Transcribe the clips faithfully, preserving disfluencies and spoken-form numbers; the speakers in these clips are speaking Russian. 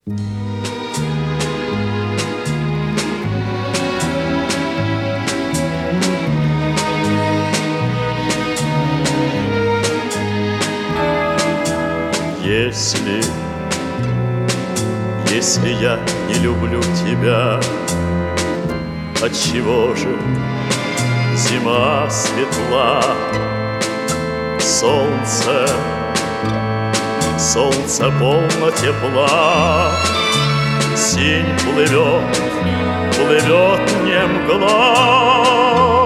Если, если я не люблю тебя, отчего же зима светла? Солнце, солнце полно тепла, синь плывет, плывет не мгла.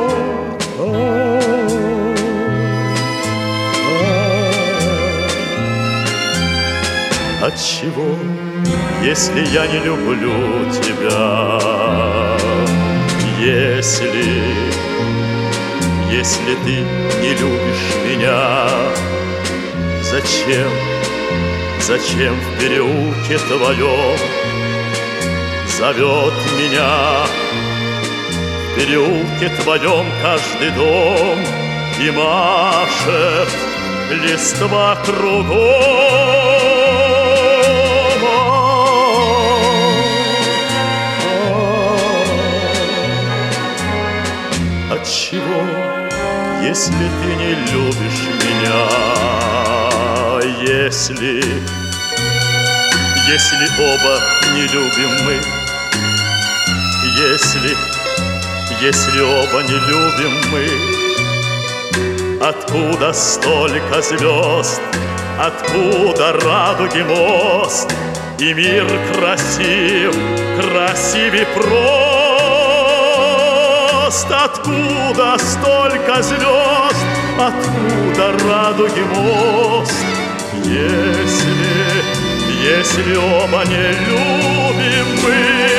Отчего, если я не люблю тебя? Если, если ты не любишь меня, зачем, зачем в переулке твоем зовет меня? В переулке твоем каждый дом и машет листва кругом. Отчего, если ты не любишь меня? Если, если оба не любим мы, Если, если оба не любим мы, откуда столько звезд, откуда радуги мост, и мир красив, красивей прост? Откуда столько звезд, откуда радуги мост? Если, если оба не любим мы.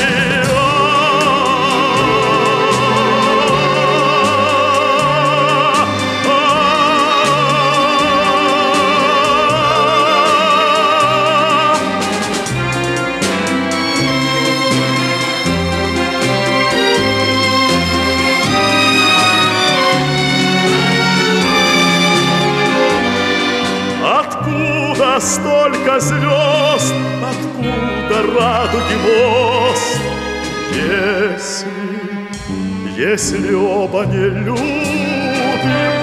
Откуда столько звезд, откуда радуги мост? Если, если оба не любим